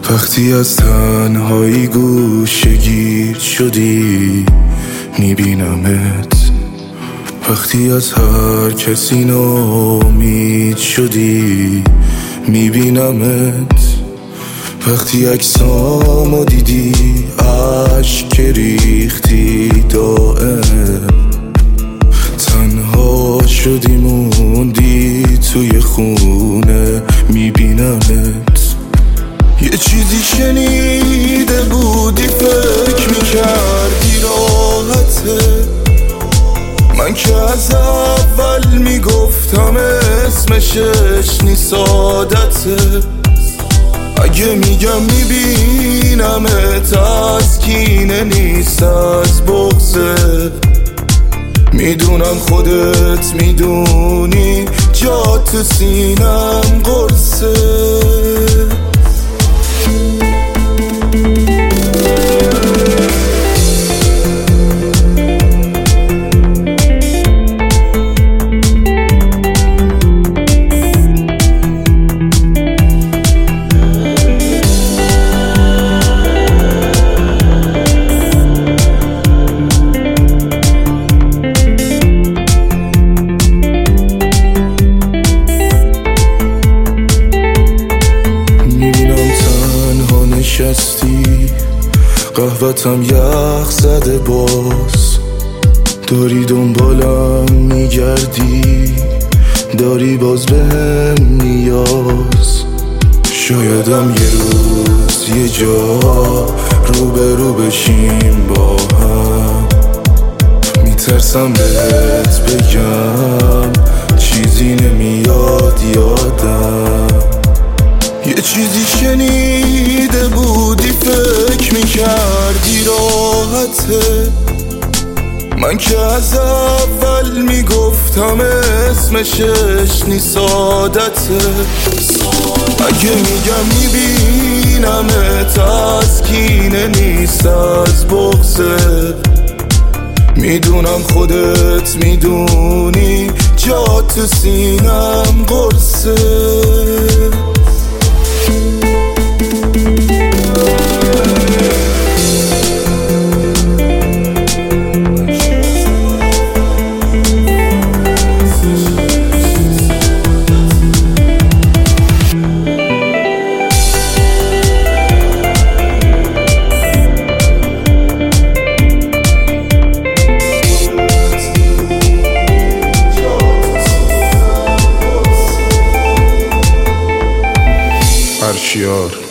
وقتی از تنهایی گوشه‌گیر شدی میبینمت، وقتی از هر کسی ناامید شدی میبینمت، وقتی عکسامو دیدی اشک ریختی دائم، تنها شدی موندی توی خونه میبینمت. یه چیزی شنیده بودی فکر میکردی راحته، من که از اول میگفتم اسمش اشنی سادته. اگه میگم میبینمت از کینه نیست از بغضه، میدونم خودت میدونی جا تو سینم قرصه. نشستی قهوتم یخ زده، باز داری دنبالم میگردی، داری باز بهم نیاز. شایدم یه روز یه جا روبرو بشیم با هم، میترسم بهت بگم چیزی نمیاد یادم. یه چیزی شنیده بودی فکر میکردی راحته، من که از اول میگفتم اسمش اشنی سادته. اگه میگم میبینمت از کینه نیست از بغضه، میدونم خودت میدونی جا تو سینم قرصه. Arşiyor